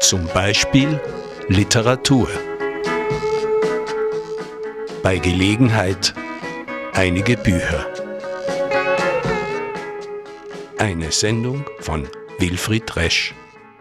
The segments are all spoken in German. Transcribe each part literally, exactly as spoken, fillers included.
Zum Beispiel Literatur. Bei Gelegenheit einige Bücher. Eine Sendung von Wilfried Resch.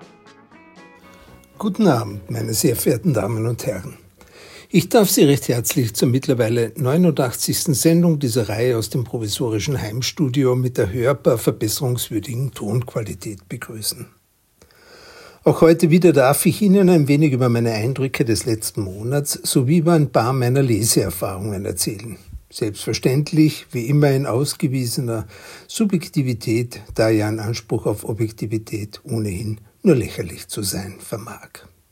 Guten Abend, meine sehr verehrten Damen und Herren. Ich darf Sie recht herzlich zur mittlerweile neunundachtzigsten Sendung dieser Reihe aus dem provisorischen Heimstudio mit der hörbar verbesserungswürdigen Tonqualität begrüßen. Auch heute wieder darf ich Ihnen ein wenig über meine Eindrücke des letzten Monats sowie über ein paar meiner Leseerfahrungen erzählen. Selbstverständlich, wie immer in ausgewiesener Subjektivität, da ja ein Anspruch auf Objektivität ohnehin nur lächerlich zu sein vermag.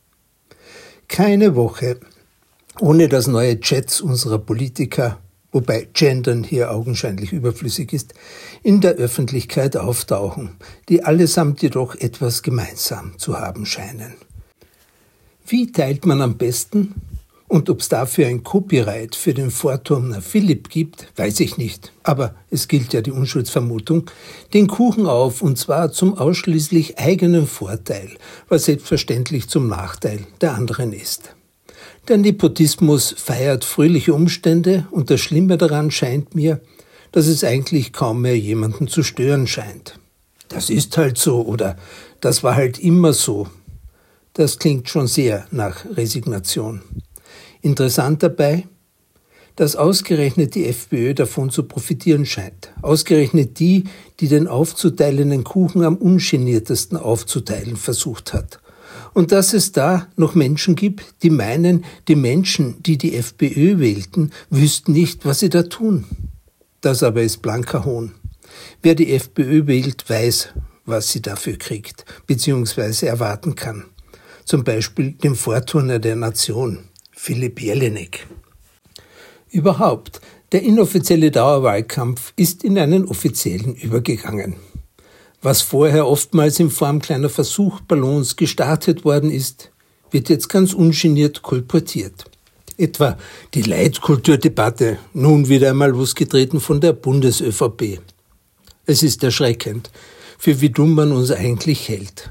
Keine Woche ohne dass neue Chats unserer Politiker, wobei Gendern hier augenscheinlich überflüssig ist, in der Öffentlichkeit auftauchen, die allesamt jedoch etwas gemeinsam zu haben scheinen. Wie teilt man am besten? Und ob es dafür ein Copyright für den Vorturner Philipp gibt, weiß ich nicht. Aber es gilt ja die Unschuldsvermutung, den Kuchen auf, und zwar zum ausschließlich eigenen Vorteil, was selbstverständlich zum Nachteil der anderen ist. Der Nepotismus feiert fröhliche Umstände und das Schlimme daran scheint mir, dass es eigentlich kaum mehr jemanden zu stören scheint. Das ist halt so oder das war halt immer so. Das klingt schon sehr nach Resignation. Interessant dabei, dass ausgerechnet die FPÖ davon zu profitieren scheint. Ausgerechnet die, die den aufzuteilenden Kuchen am ungeniertesten aufzuteilen versucht hat. Und dass es da noch Menschen gibt, die meinen, die Menschen, die die FPÖ wählten, wüssten nicht, was sie da tun. Das aber ist blanker Hohn. Wer die FPÖ wählt, weiß, was sie dafür kriegt, beziehungsweise erwarten kann. Zum Beispiel den Vorturner der Nation, Philipp Jelinek. Überhaupt, der inoffizielle Dauerwahlkampf ist in einen offiziellen übergegangen. Was vorher oftmals in Form kleiner Versuchballons gestartet worden ist, wird jetzt ganz ungeniert kolportiert. Etwa die Leitkulturdebatte, nun wieder einmal losgetreten von der Bundes-ÖVP. Es ist erschreckend, für wie dumm man uns eigentlich hält.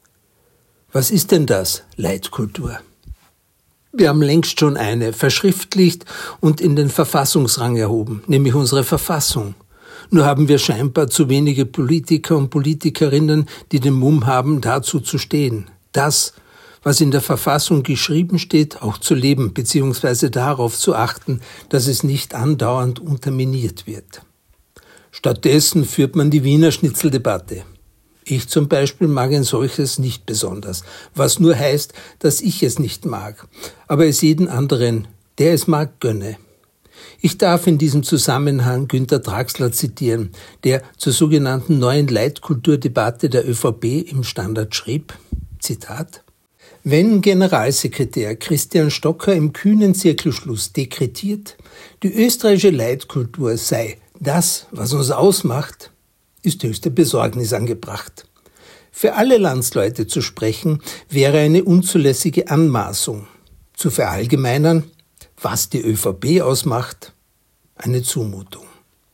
Was ist denn das, Leitkultur? Wir haben längst schon eine verschriftlicht und in den Verfassungsrang erhoben, nämlich unsere Verfassung. Nur haben wir scheinbar zu wenige Politiker und Politikerinnen, die den Mumm haben, dazu zu stehen. Das, was in der Verfassung geschrieben steht, auch zu leben, beziehungsweise darauf zu achten, dass es nicht andauernd unterminiert wird. Stattdessen führt man die Wiener Schnitzeldebatte. Ich zum Beispiel mag ein solches nicht besonders, was nur heißt, dass ich es nicht mag, aber es jeden anderen, der es mag, gönne. Ich darf in diesem Zusammenhang Günter Draxler zitieren, der zur sogenannten neuen Leitkulturdebatte der ÖVP im Standard schrieb, Zitat, wenn Generalsekretär Christian Stocker im kühnen Zirkelschluss dekretiert, die österreichische Leitkultur sei das, was uns ausmacht, ist höchste Besorgnis angebracht. Für alle Landsleute zu sprechen, wäre eine unzulässige Anmaßung. Zu verallgemeinern, was die ÖVP ausmacht, eine Zumutung.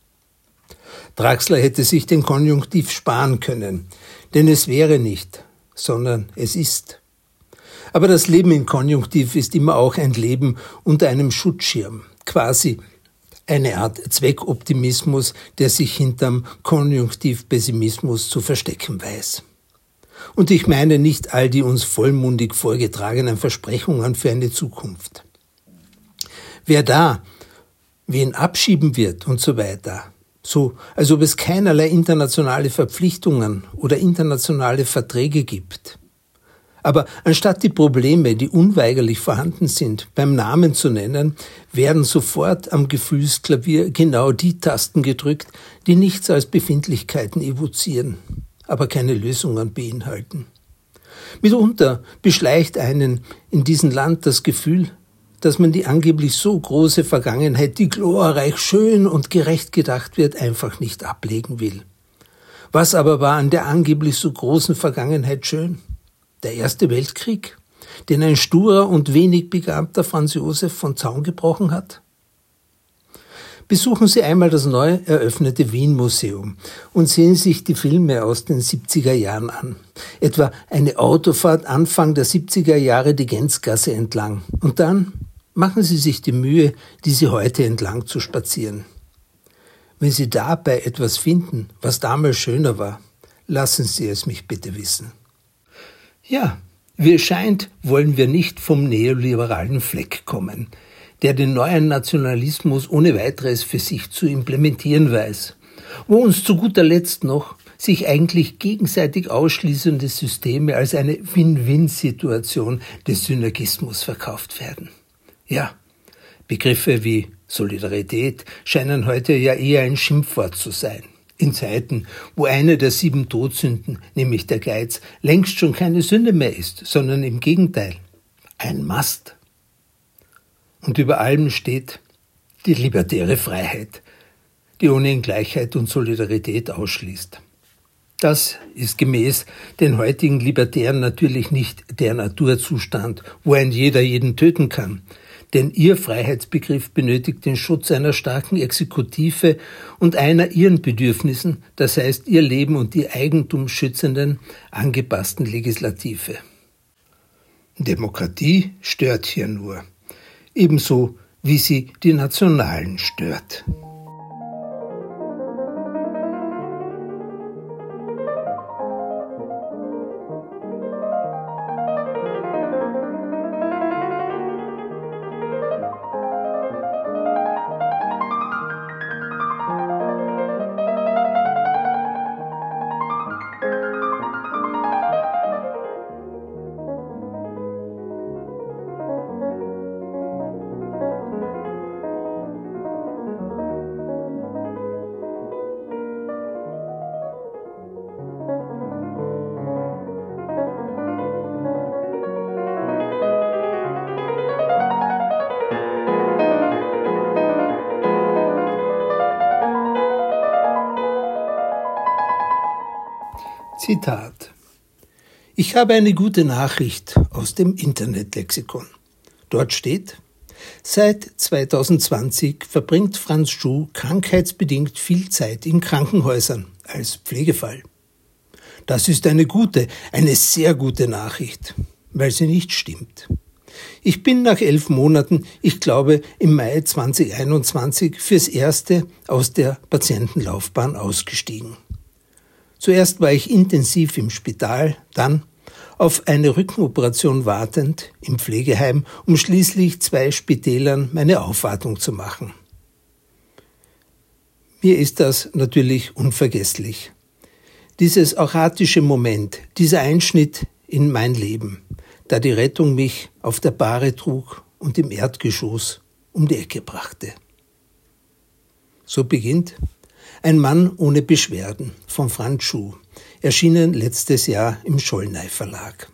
Draxler hätte sich den Konjunktiv sparen können, denn es wäre nicht, sondern es ist. Aber das Leben im Konjunktiv ist immer auch ein Leben unter einem Schutzschirm, quasi eine Art Zweckoptimismus, der sich hinterm Konjunktivpessimismus zu verstecken weiß. Und ich meine nicht all die uns vollmundig vorgetragenen Versprechungen für eine Zukunft. Wer da wen abschieben wird und so weiter, so als ob es keinerlei internationale Verpflichtungen oder internationale Verträge gibt. Aber anstatt die Probleme, die unweigerlich vorhanden sind, beim Namen zu nennen, werden sofort am Gefühlsklavier genau die Tasten gedrückt, die nichts als Befindlichkeiten evozieren, aber keine Lösungen beinhalten. Mitunter beschleicht einen in diesem Land das Gefühl, dass man die angeblich so große Vergangenheit, die glorreich, schön und gerecht gedacht wird, einfach nicht ablegen will. Was aber war an der angeblich so großen Vergangenheit schön? Der Erste Weltkrieg, den ein sturer und wenig begabter Franz Josef von Zaun gebrochen hat? Besuchen Sie einmal das neu eröffnete Wien-Museum und sehen sich die Filme aus den siebziger Jahren an. Etwa eine Autofahrt Anfang der siebziger Jahre die Genzgasse entlang. Und dann machen Sie sich die Mühe, diese heute entlang zu spazieren. Wenn Sie dabei etwas finden, was damals schöner war, lassen Sie es mich bitte wissen. Ja, wie es scheint, wollen wir nicht vom neoliberalen Fleck kommen, der den neuen Nationalismus ohne weiteres für sich zu implementieren weiß, wo uns zu guter Letzt noch sich eigentlich gegenseitig ausschließende Systeme als eine Win-Win-Situation des Synergismus verkauft werden. Ja, Begriffe wie Solidarität scheinen heute ja eher ein Schimpfwort zu sein. In Zeiten, wo eine der sieben Todsünden, nämlich der Geiz, längst schon keine Sünde mehr ist, sondern im Gegenteil, ein Mast. Und über allem steht die libertäre Freiheit, die ohnehin Gleichheit und Solidarität ausschließt. Das ist gemäß den heutigen Libertären natürlich nicht der Naturzustand, wo ein jeder jeden töten kann. Denn ihr Freiheitsbegriff benötigt den Schutz einer starken Exekutive und einer ihren Bedürfnissen, das heißt ihr Leben und ihr Eigentum schützenden, angepassten Legislative. Demokratie stört hier nur, ebenso wie sie die Nationalen stört. Zitat: Ich habe eine gute Nachricht aus dem Internetlexikon. Dort steht: Seit zweitausendzwanzig verbringt Franz Schuh krankheitsbedingt viel Zeit in Krankenhäusern als Pflegefall. Das ist eine gute, eine sehr gute Nachricht, weil sie nicht stimmt. Ich bin nach elf Monaten, ich glaube im Mai zweitausendeinundzwanzig, fürs Erste aus der Patientenlaufbahn ausgestiegen. Zuerst war ich intensiv im Spital, dann auf eine Rückenoperation wartend im Pflegeheim, um schließlich zwei Spitälern meine Aufwartung zu machen. Mir ist das natürlich unvergesslich. Dieses auratische Moment, dieser Einschnitt in mein Leben, da die Rettung mich auf der Bahre trug und im Erdgeschoss um die Ecke brachte. So beginnt Ein Mann ohne Beschwerden von Franz Schuh, erschienen letztes Jahr im Schollnay Verlag.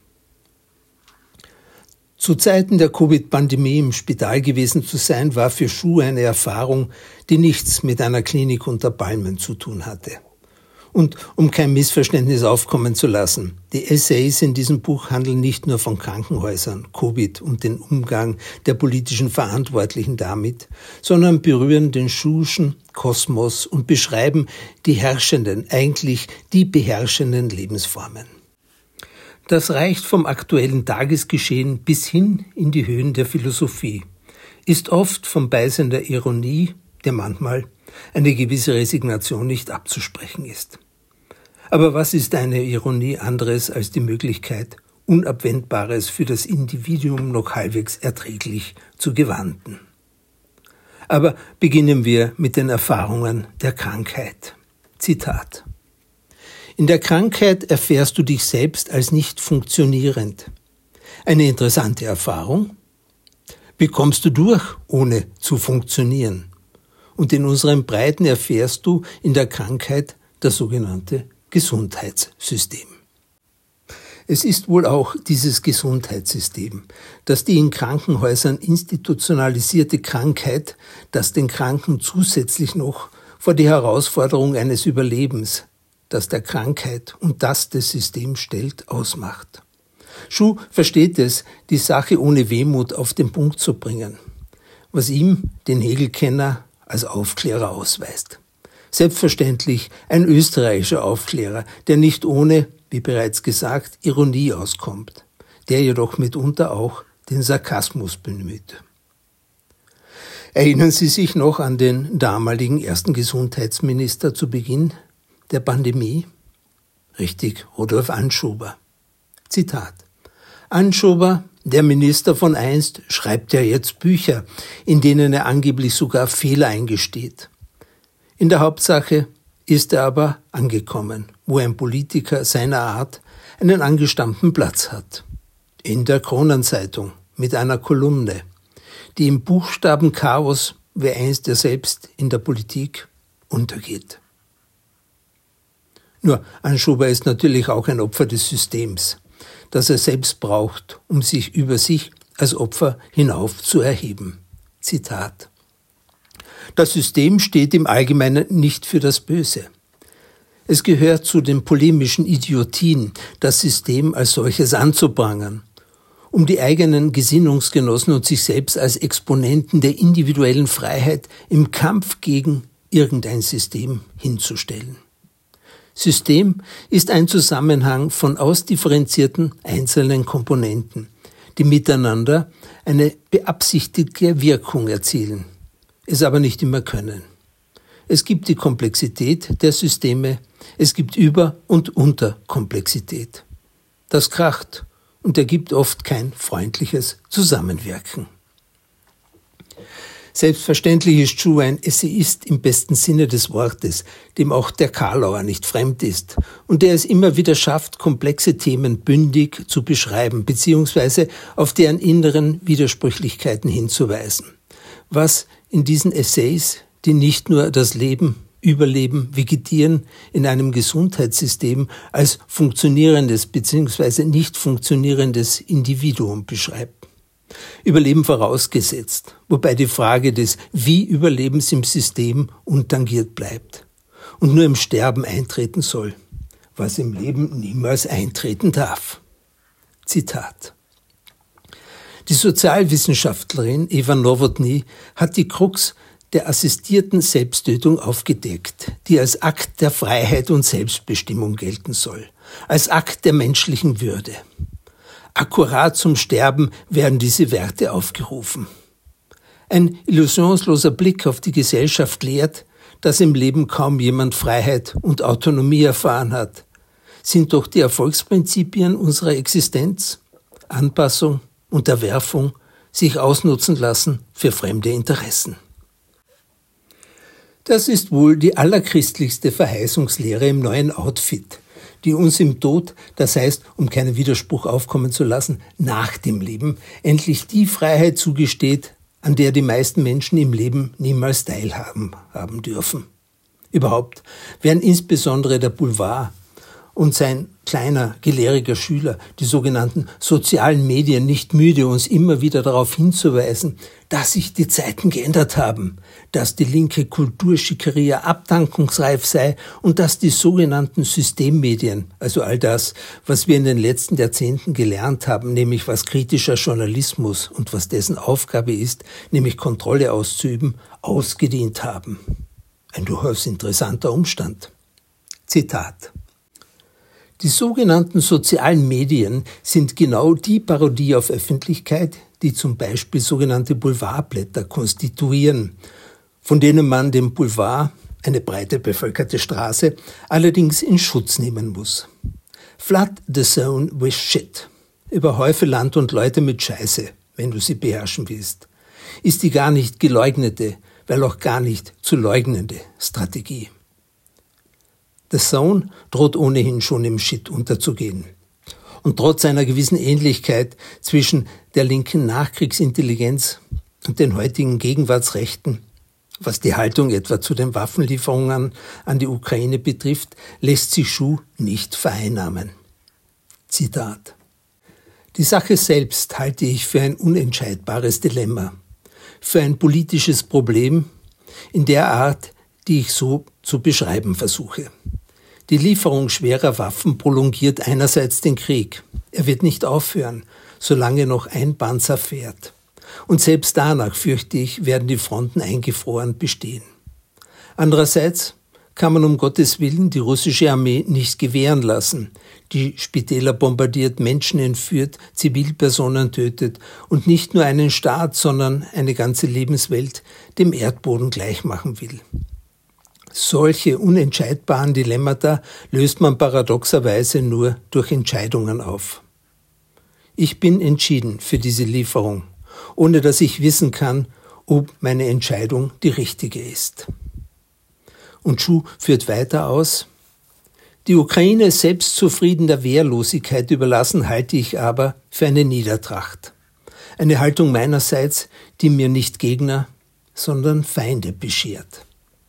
Zu Zeiten der Covid-Pandemie im Spital gewesen zu sein, war für Schuh eine Erfahrung, die nichts mit einer Klinik unter Palmen zu tun hatte. Und um kein Missverständnis aufkommen zu lassen, die Essays in diesem Buch handeln nicht nur von Krankenhäusern, Covid und den Umgang der politischen Verantwortlichen damit, sondern berühren den Schuhschen Kosmos und beschreiben die herrschenden, eigentlich die beherrschenden Lebensformen. Das reicht vom aktuellen Tagesgeschehen bis hin in die Höhen der Philosophie, ist oft vom Beisein der Ironie, der manchmal eine gewisse Resignation nicht abzusprechen ist. Aber was ist eine Ironie anderes als die Möglichkeit, Unabwendbares für das Individuum noch halbwegs erträglich zu gewanden? Aber beginnen wir mit den Erfahrungen der Krankheit. Zitat: In der Krankheit erfährst du dich selbst als nicht funktionierend. Eine interessante Erfahrung? Wie kommst du durch, ohne zu funktionieren? Und in unseren Breiten erfährst du in der Krankheit das sogenannte Gesundheitssystem. Es ist wohl auch dieses Gesundheitssystem, das die in Krankenhäusern institutionalisierte Krankheit, das den Kranken zusätzlich noch vor die Herausforderung eines Überlebens, das der Krankheit und das des Systems stellt, ausmacht. Schuh versteht es, die Sache ohne Wehmut auf den Punkt zu bringen, was ihm, den Hegel-Kenner, als Aufklärer ausweist. Selbstverständlich ein österreichischer Aufklärer, der nicht ohne, wie bereits gesagt, Ironie auskommt, der jedoch mitunter auch den Sarkasmus bemüht. Erinnern Sie sich noch an den damaligen ersten Gesundheitsminister zu Beginn der Pandemie? Richtig, Rudolf Anschober. Zitat: Anschober, der Minister von einst, schreibt ja jetzt Bücher, in denen er angeblich sogar Fehler eingesteht. In der Hauptsache ist er aber angekommen, wo ein Politiker seiner Art einen angestammten Platz hat. In der Kronenzeitung mit einer Kolumne, die im Buchstabenchaos, wie einst er selbst in der Politik, untergeht. Nur Anschober ist natürlich auch ein Opfer des Systems, das er selbst braucht, um sich über sich als Opfer hinauf zu erheben. Zitat: Das System steht im Allgemeinen nicht für das Böse. Es gehört zu den polemischen Idiotien, das System als solches anzuprangern, um die eigenen Gesinnungsgenossen und sich selbst als Exponenten der individuellen Freiheit im Kampf gegen irgendein System hinzustellen. System ist ein Zusammenhang von ausdifferenzierten einzelnen Komponenten, die miteinander eine beabsichtigte Wirkung erzielen, es aber nicht immer können. Es gibt die Komplexität der Systeme, es gibt Über- und Unterkomplexität. Das kracht und ergibt oft kein freundliches Zusammenwirken. Selbstverständlich ist Schuh ein Essayist im besten Sinne des Wortes, dem auch der Karlauer nicht fremd ist und der es immer wieder schafft, komplexe Themen bündig zu beschreiben bzw. auf deren inneren Widersprüchlichkeiten hinzuweisen. Was in diesen Essays, die nicht nur das Leben, Überleben, Vegetieren in einem Gesundheitssystem als funktionierendes bzw. nicht funktionierendes Individuum beschreibt. Überleben vorausgesetzt, wobei die Frage des Wie-Überlebens im System untangiert bleibt und nur im Sterben eintreten soll, was im Leben niemals eintreten darf. Zitat: Die Sozialwissenschaftlerin Eva Nowotny hat die Krux der assistierten Selbsttötung aufgedeckt, die als Akt der Freiheit und Selbstbestimmung gelten soll, als Akt der menschlichen Würde. Akkurat zum Sterben werden diese Werte aufgerufen. Ein illusionsloser Blick auf die Gesellschaft lehrt, dass im Leben kaum jemand Freiheit und Autonomie erfahren hat. Sind doch die Erfolgsprinzipien unserer Existenz, Anpassung, Unterwerfung, sich ausnutzen lassen für fremde Interessen. Das ist wohl die allerchristlichste Verheißungslehre im neuen Outfit, die uns im Tod, das heißt, um keinen Widerspruch aufkommen zu lassen, nach dem Leben, endlich die Freiheit zugesteht, an der die meisten Menschen im Leben niemals teilhaben haben dürfen. Überhaupt werden insbesondere der Boulevard und sein kleiner, gelehriger Schüler, die sogenannten sozialen Medien, nicht müde, uns immer wieder darauf hinzuweisen, dass sich die Zeiten geändert haben, dass die linke Kulturschickeria abdankungsreif sei und dass die sogenannten Systemmedien, also all das, was wir in den letzten Jahrzehnten gelernt haben, nämlich was kritischer Journalismus und was dessen Aufgabe ist, nämlich Kontrolle auszuüben, ausgedient haben. Ein durchaus interessanter Umstand. Zitat: Die sogenannten sozialen Medien sind genau die Parodie auf Öffentlichkeit, die zum Beispiel sogenannte Boulevardblätter konstituieren, von denen man den Boulevard, eine breite bevölkerte Straße, allerdings in Schutz nehmen muss. Flood the zone with shit. Überhäufe Land und Leute mit Scheiße, wenn du sie beherrschen willst, ist die gar nicht geleugnete, weil auch gar nicht zu leugnende Strategie. The Zone droht ohnehin schon im Shit unterzugehen. Und trotz einer gewissen Ähnlichkeit zwischen der linken Nachkriegsintelligenz und den heutigen Gegenwartsrechten, was die Haltung etwa zu den Waffenlieferungen an die Ukraine betrifft, lässt sich Schuh nicht vereinnahmen. Zitat: Die Sache selbst halte ich für ein unentscheidbares Dilemma, für ein politisches Problem in der Art, die ich so zu beschreiben versuche. Die Lieferung schwerer Waffen prolongiert einerseits den Krieg. Er wird nicht aufhören, solange noch ein Panzer fährt. Und selbst danach, fürchte ich, werden die Fronten eingefroren bestehen. Andererseits kann man um Gottes Willen die russische Armee nicht gewähren lassen, die Spitäler bombardiert, Menschen entführt, Zivilpersonen tötet und nicht nur einen Staat, sondern eine ganze Lebenswelt dem Erdboden gleichmachen will. Solche unentscheidbaren Dilemmata löst man paradoxerweise nur durch Entscheidungen auf. Ich bin entschieden für diese Lieferung, ohne dass ich wissen kann, ob meine Entscheidung die richtige ist. Und Schuh führt weiter aus: Die Ukraine selbstzufrieden der Wehrlosigkeit überlassen, halte ich aber für eine Niedertracht. Eine Haltung meinerseits, die mir nicht Gegner, sondern Feinde beschert.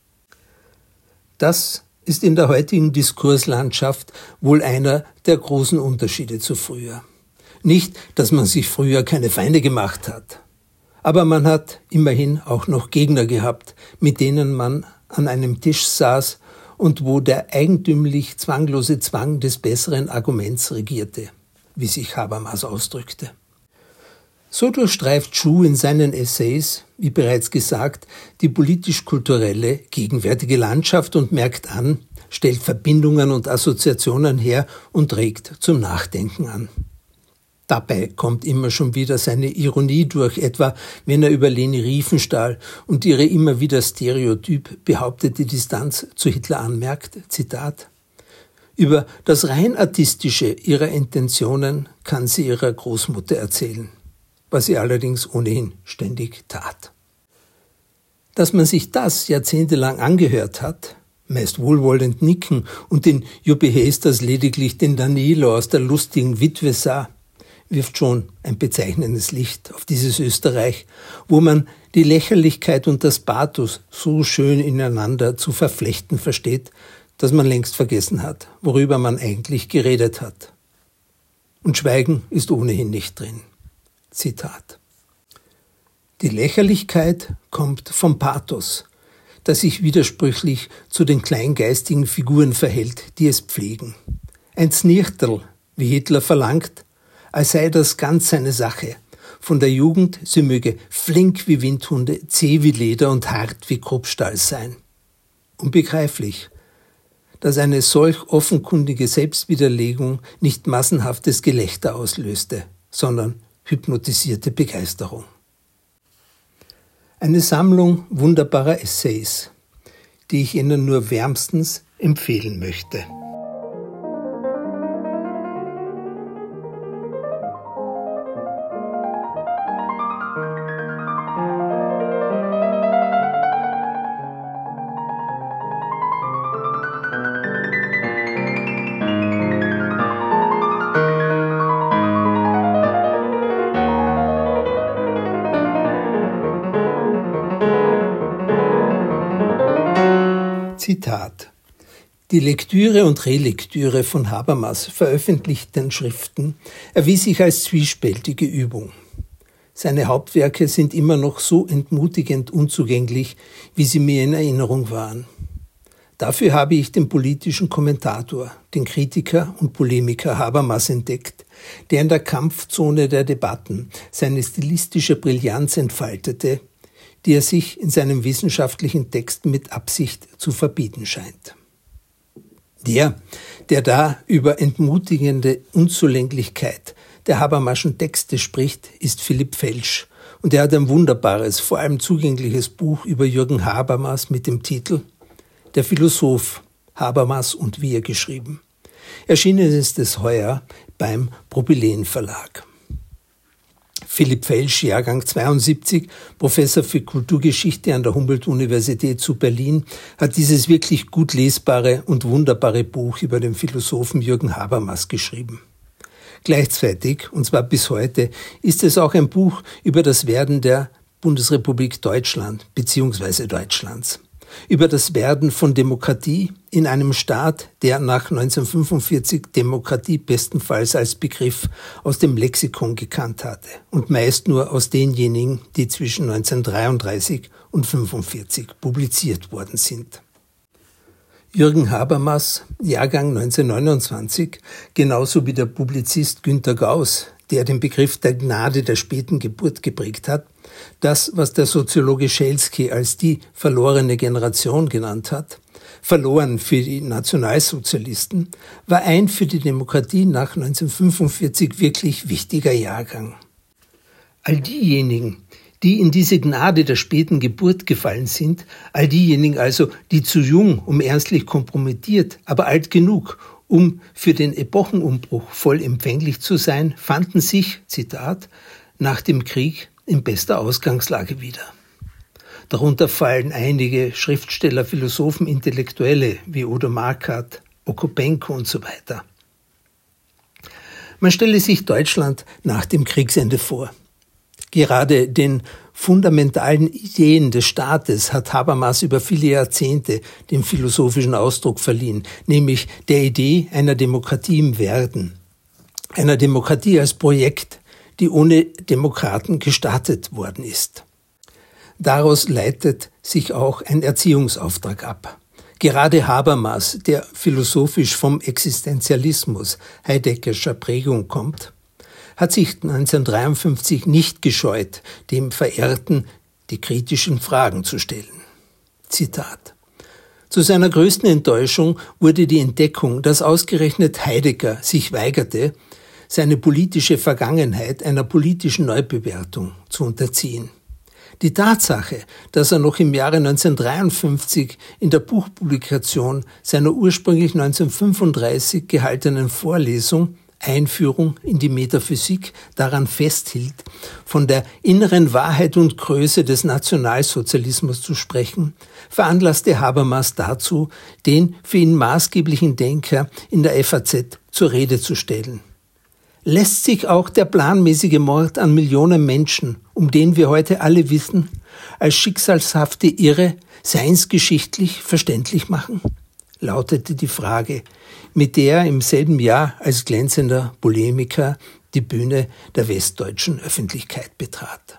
Das ist in der heutigen Diskurslandschaft wohl einer der großen Unterschiede zu früher. Nicht, dass man sich früher keine Feinde gemacht hat, aber man hat immerhin auch noch Gegner gehabt, mit denen man an einem Tisch saß und wo der eigentümlich zwanglose Zwang des besseren Arguments regierte, wie sich Habermas ausdrückte. So durchstreift Schuh in seinen Essays, wie bereits gesagt, die politisch-kulturelle gegenwärtige Landschaft und merkt an, stellt Verbindungen und Assoziationen her und regt zum Nachdenken an. Dabei kommt immer schon wieder seine Ironie durch, etwa wenn er über Leni Riefenstahl und ihre immer wieder stereotyp behauptete Distanz zu Hitler anmerkt, Zitat: Über das rein artistische ihrer Intentionen kann sie ihrer Großmutter erzählen, was sie allerdings ohnehin ständig tat. Dass man sich das jahrzehntelang angehört hat, meist wohlwollend nicken und den Juppie Hasters lediglich den Danilo aus der lustigen Witwe sah, wirft schon ein bezeichnendes Licht auf dieses Österreich, wo man die Lächerlichkeit und das Pathos so schön ineinander zu verflechten versteht, dass man längst vergessen hat, worüber man eigentlich geredet hat. Und Schweigen ist ohnehin nicht drin. Zitat: Die Lächerlichkeit kommt vom Pathos, das sich widersprüchlich zu den kleingeistigen Figuren verhält, die es pflegen. Ein Znirchterl, wie Hitler verlangt, als sei das ganz seine Sache. Von der Jugend, sie möge flink wie Windhunde, zäh wie Leder und hart wie Kruppstahl sein. Unbegreiflich, dass eine solch offenkundige Selbstwiderlegung nicht massenhaftes Gelächter auslöste, sondern hypnotisierte Begeisterung. Eine Sammlung wunderbarer Essays, die ich Ihnen nur wärmstens empfehlen möchte. Zitat: Die Lektüre und Relektüre von Habermas veröffentlichten Schriften erwies sich als zwiespältige Übung. Seine Hauptwerke sind immer noch so entmutigend unzugänglich, wie sie mir in Erinnerung waren. Dafür habe ich den politischen Kommentator, den Kritiker und Polemiker Habermas entdeckt, der in der Kampfzone der Debatten seine stilistische Brillanz entfaltete, die er sich in seinem wissenschaftlichen Text mit Absicht zu verbieten scheint. Der, der da über entmutigende Unzulänglichkeit der Habermaschen Texte spricht, ist Philipp Felsch, und er hat ein wunderbares, vor allem zugängliches Buch über Jürgen Habermas mit dem Titel »Der Philosoph, Habermas und wir« geschrieben. Erschienen ist es heuer beim Propyläen Verlag. Philipp Felsch, Jahrgang zweiundsiebzig, Professor für Kulturgeschichte an der Humboldt-Universität zu Berlin, hat dieses wirklich gut lesbare und wunderbare Buch über den Philosophen Jürgen Habermas geschrieben. Gleichzeitig, und zwar bis heute, ist es auch ein Buch über das Werden der Bundesrepublik Deutschland bzw. Deutschlands. Über das Werden von Demokratie in einem Staat, der nach neunzehnhundertfünfundvierzig Demokratie bestenfalls als Begriff aus dem Lexikon gekannt hatte und meist nur aus denjenigen, die zwischen neunzehnhundertdreiunddreißig und fünfundvierzig publiziert worden sind. Jürgen Habermas, Jahrgang neunzehnhundertneunundzwanzig, genauso wie der Publizist Günter Gauss, der den Begriff der Gnade der späten Geburt geprägt hat, Das, was der Soziologe Schelsky als die verlorene Generation genannt hat, verloren für die Nationalsozialisten, war ein für die Demokratie nach neunzehnhundertfünfundvierzig wirklich wichtiger Jahrgang. All diejenigen, die in diese Gnade der späten Geburt gefallen sind, all diejenigen also, die zu jung, um ernstlich kompromittiert, aber alt genug, um für den Epochenumbruch voll empfänglich zu sein, fanden sich, Zitat, nach dem Krieg in bester Ausgangslage wieder. Darunter fallen einige Schriftsteller, Philosophen, Intellektuelle wie Odo Marquardt, Okopenko und so weiter. Man stelle sich Deutschland nach dem Kriegsende vor. Gerade den fundamentalen Ideen des Staates hat Habermas über viele Jahrzehnte den philosophischen Ausdruck verliehen, nämlich der Idee einer Demokratie im Werden, einer Demokratie als Projekt, die ohne Demokraten gestartet worden ist. Daraus leitet sich auch ein Erziehungsauftrag ab. Gerade Habermas, der philosophisch vom Existenzialismus Heideggerscher Prägung kommt, hat sich neunzehnhundertdreiundfünfzig nicht gescheut, dem Verehrten die kritischen Fragen zu stellen. Zitat: Zu seiner größten Enttäuschung wurde die Entdeckung, dass ausgerechnet Heidegger sich weigerte, seine politische Vergangenheit einer politischen Neubewertung zu unterziehen. Die Tatsache, dass er noch im Jahre neunzehnhundertdreiundfünfzig in der Buchpublikation seiner ursprünglich neunzehnhundertfünfunddreißig gehaltenen Vorlesung Einführung in die Metaphysik daran festhielt, von der inneren Wahrheit und Größe des Nationalsozialismus zu sprechen, veranlasste Habermas dazu, den für ihn maßgeblichen Denker in der F A Z zur Rede zu stellen. Lässt sich auch der planmäßige Mord an Millionen Menschen, um den wir heute alle wissen, als schicksalshafte Irre seinsgeschichtlich verständlich machen? Lautete die Frage, mit der er im selben Jahr als glänzender Polemiker die Bühne der westdeutschen Öffentlichkeit betrat.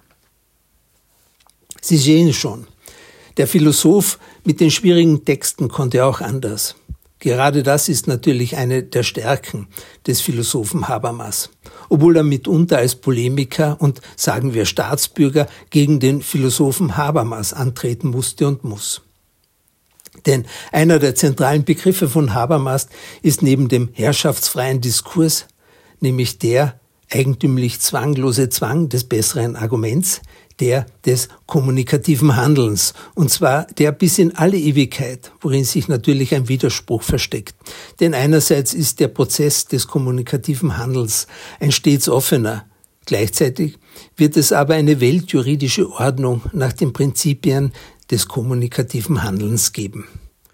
Sie sehen schon, der Philosoph mit den schwierigen Texten konnte auch anders. Gerade das ist natürlich eine der Stärken des Philosophen Habermas, obwohl er mitunter als Polemiker und, sagen wir, Staatsbürger gegen den Philosophen Habermas antreten musste und muss. Denn einer der zentralen Begriffe von Habermas ist neben dem herrschaftsfreien Diskurs, nämlich der eigentümlich zwanglose Zwang des besseren Arguments, der des kommunikativen Handelns, und zwar der bis in alle Ewigkeit, worin sich natürlich ein Widerspruch versteckt. Denn einerseits ist der Prozess des kommunikativen Handelns ein stets offener, gleichzeitig wird es aber eine weltjuridische Ordnung nach den Prinzipien des kommunikativen Handelns geben.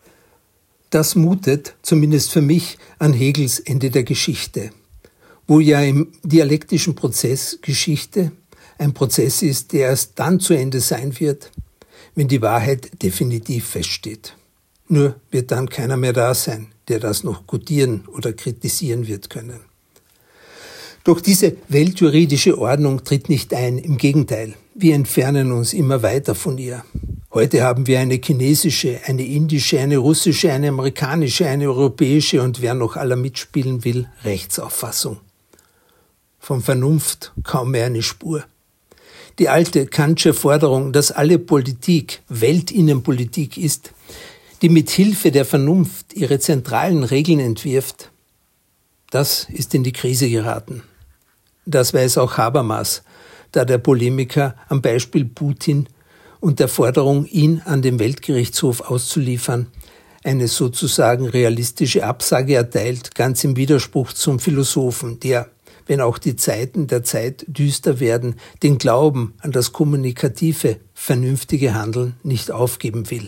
Das mutet, zumindest für mich, an Hegels Ende der Geschichte, wo ja im dialektischen Prozess Geschichte ein Prozess ist, der erst dann zu Ende sein wird, wenn die Wahrheit definitiv feststeht. Nur wird dann keiner mehr da sein, der das noch gutieren oder kritisieren wird können. Doch diese weltjuridische Ordnung tritt nicht ein, im Gegenteil, wir entfernen uns immer weiter von ihr. Heute haben wir eine chinesische, eine indische, eine russische, eine amerikanische, eine europäische und wer noch aller mitspielen will, Rechtsauffassung. Von Vernunft kaum mehr eine Spur. Die alte Kantsche Forderung, dass alle Politik Weltinnenpolitik ist, die mit Hilfe der Vernunft ihre zentralen Regeln entwirft, das ist in die Krise geraten. Das weiß auch Habermas, da der Polemiker am Beispiel Putin und der Forderung, ihn an den Weltgerichtshof auszuliefern, eine sozusagen realistische Absage erteilt, ganz im Widerspruch zum Philosophen, der, wenn auch die Zeiten der Zeit düster werden, den Glauben an das kommunikative, vernünftige Handeln nicht aufgeben will.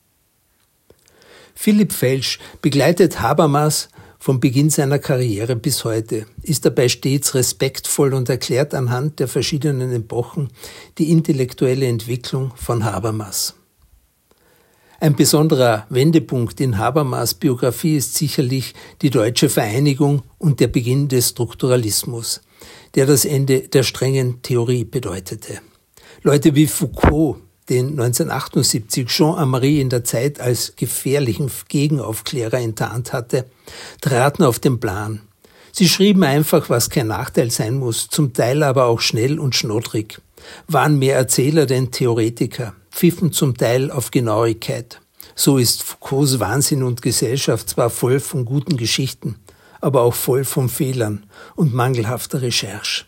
Philipp Felsch begleitet Habermas vom Beginn seiner Karriere bis heute, ist dabei stets respektvoll und erklärt anhand der verschiedenen Epochen die intellektuelle Entwicklung von Habermas. Ein besonderer Wendepunkt in Habermas' Biografie ist sicherlich die deutsche Vereinigung und der Beginn des Strukturalismus, der das Ende der strengen Theorie bedeutete. Leute wie Foucault, den neunzehnhundertachtundsiebzig Jean-Amri in der Zeit als gefährlichen Gegenaufklärer enttarnt hatte, traten auf den Plan. Sie schrieben einfach, was kein Nachteil sein muss, zum Teil aber auch schnell und schnoddrig. waren mehr Erzähler denn Theoretiker, pfiffen zum Teil auf Genauigkeit. So ist Foucaults Wahnsinn und Gesellschaft zwar voll von guten Geschichten, aber auch voll von Fehlern und mangelhafter Recherche.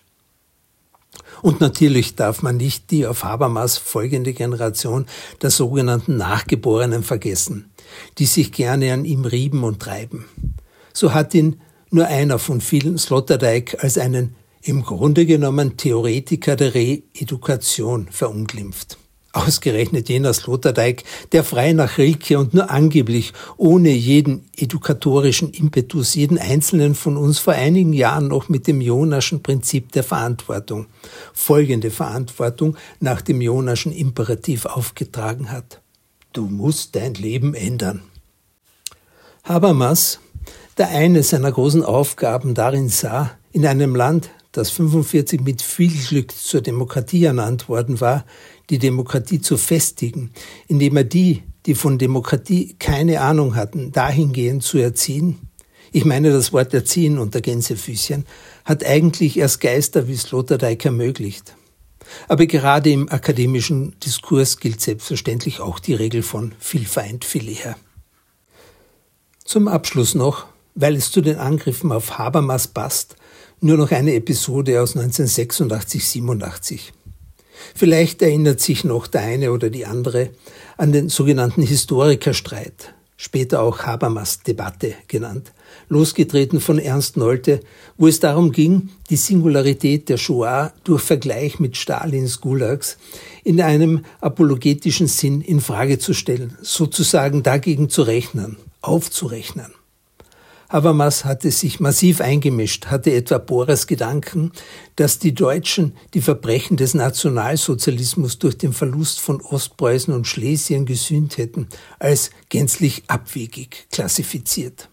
Und natürlich darf man nicht die auf Habermas folgende Generation der sogenannten Nachgeborenen vergessen, die sich gerne an ihm rieben und treiben. So hat ihn nur einer von vielen Sloterdijk als einen im Grunde genommen Theoretiker der Reedukation verunglimpft. Ausgerechnet jener Sloterdijk, der frei nach Rilke und nur angeblich ohne jeden edukatorischen Impetus jeden Einzelnen von uns vor einigen Jahren noch mit dem Jonaschen Prinzip der Verantwortung, folgende Verantwortung nach dem Jonaschen Imperativ aufgetragen hat: Du musst dein Leben ändern. Habermas, der eine seiner großen Aufgaben darin sah, in einem Land, das fünfundvierzig mit viel Glück zur Demokratie ernannt worden war, die Demokratie zu festigen, indem er die, die von Demokratie keine Ahnung hatten, dahingehend zu erziehen. Ich meine das Wort erziehen unter Gänsefüßchen, hat eigentlich erst Geister wie Sloterdijk ermöglicht. Aber gerade im akademischen Diskurs gilt selbstverständlich auch die Regel von viel Feind, viel eher. Zum Abschluss noch, weil es zu den Angriffen auf Habermas passt, nur noch eine Episode aus neunzehnhundertsechsundachtzig siebenundachtzig. Vielleicht erinnert sich noch der eine oder die andere an den sogenannten Historikerstreit, später auch Habermas-Debatte genannt, losgetreten von Ernst Nolte, wo es darum ging, die Singularität der Shoah durch Vergleich mit Stalins Gulags in einem apologetischen Sinn in Frage zu stellen, sozusagen dagegen zu rechnen, aufzurechnen. Habermas hatte sich massiv eingemischt, hatte etwa Bohrs Gedanken, dass die Deutschen die Verbrechen des Nationalsozialismus durch den Verlust von Ostpreußen und Schlesien gesühnt hätten, als gänzlich abwegig klassifiziert.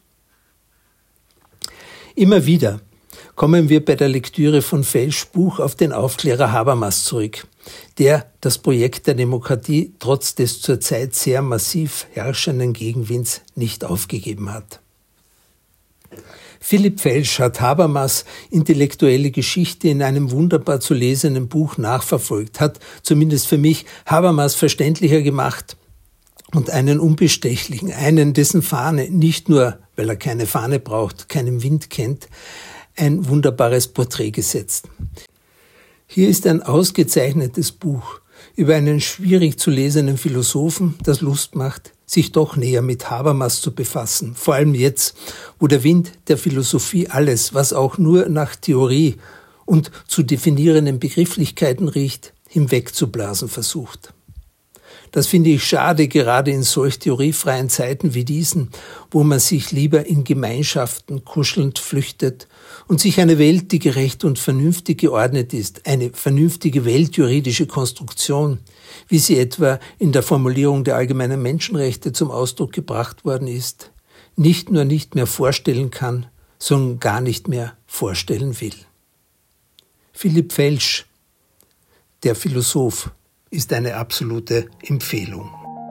Immer wieder kommen wir bei der Lektüre von Felschs Buch auf den Aufklärer Habermas zurück, der das Projekt der Demokratie trotz des zurzeit sehr massiv herrschenden Gegenwinds nicht aufgegeben hat. Philipp Felsch hat Habermas' intellektuelle Geschichte in einem wunderbar zu lesenden Buch nachverfolgt, hat zumindest für mich Habermas verständlicher gemacht und einen unbestechlichen, einen, dessen Fahne nicht nur, weil er keine Fahne braucht, keinen Wind kennt, ein wunderbares Porträt gesetzt. Hier ist ein ausgezeichnetes Buch über einen schwierig zu lesenden Philosophen, das Lust macht, sich doch näher mit Habermas zu befassen. Vor allem jetzt, wo der Wind der Philosophie alles, was auch nur nach Theorie und zu definierenden Begrifflichkeiten riecht, hinwegzublasen versucht. Das finde ich schade, gerade in solch theoriefreien Zeiten wie diesen, wo man sich lieber in Gemeinschaften kuschelnd flüchtet und sich eine Welt, die gerecht und vernünftig geordnet ist, eine vernünftige weltjuridische Konstruktion, wie sie etwa in der Formulierung der allgemeinen Menschenrechte zum Ausdruck gebracht worden ist, nicht nur nicht mehr vorstellen kann, sondern gar nicht mehr vorstellen will. Philipp Felsch, der Philosoph, ist eine absolute Empfehlung.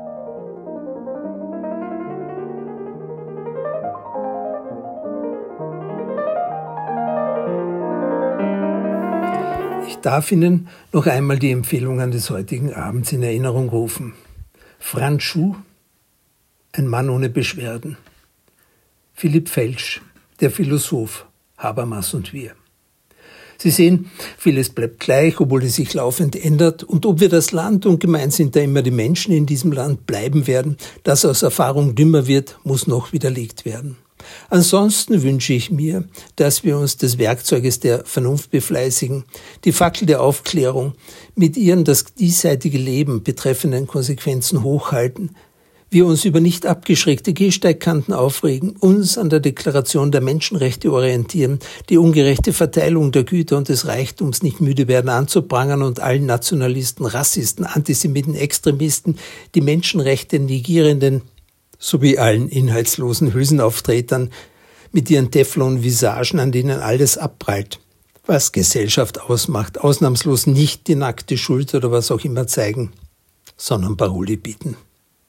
Ich darf Ihnen noch einmal die Empfehlungen des heutigen Abends in Erinnerung rufen. Franz Schuh, ein Mann ohne Beschwerden. Philipp Felsch, der Philosoph, Habermas und wir. Sie sehen, vieles bleibt gleich, obwohl es sich laufend ändert. Und ob wir das Land, und gemeint sind da immer die Menschen in diesem Land, bleiben werden, das aus Erfahrung dümmer wird, muss noch widerlegt werden. Ansonsten wünsche ich mir, dass wir uns des Werkzeuges der Vernunft befleißigen, die Fackel der Aufklärung, mit ihren das diesseitige Leben betreffenden Konsequenzen hochhalten, wir uns über nicht abgeschreckte Gehsteigkanten aufregen, uns an der Deklaration der Menschenrechte orientieren, die ungerechte Verteilung der Güter und des Reichtums nicht müde werden anzuprangern und allen Nationalisten, Rassisten, Antisemiten, Extremisten, die Menschenrechte negierenden sowie allen inhaltslosen Hülsenauftretern mit ihren Teflon-Visagen, an denen alles abprallt, was Gesellschaft ausmacht, ausnahmslos nicht die nackte Schuld oder was auch immer zeigen, sondern Paroli bieten.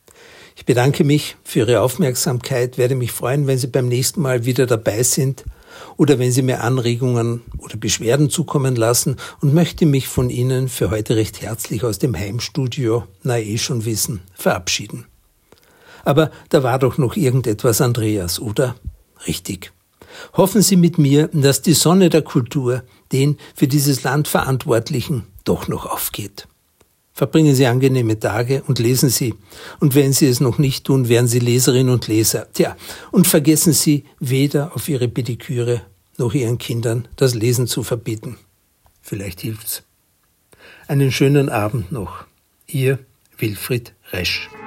Ich bedanke mich für Ihre Aufmerksamkeit, werde mich freuen, wenn Sie beim nächsten Mal wieder dabei sind oder wenn Sie mir Anregungen oder Beschwerden zukommen lassen und möchte mich von Ihnen für heute recht herzlich aus dem Heimstudio, na eh schon wissen, verabschieden. Aber da war doch noch irgendetwas, Andreas, oder? Richtig. Hoffen Sie mit mir, dass die Sonne der Kultur den für dieses Land Verantwortlichen doch noch aufgeht. Verbringen Sie angenehme Tage und lesen Sie. Und wenn Sie es noch nicht tun, werden Sie Leserinnen und Leser. Tja, und vergessen Sie weder auf Ihre Pediküre noch Ihren Kindern das Lesen zu verbieten. Vielleicht hilft's. Einen schönen Abend noch. Ihr Wilfried Resch.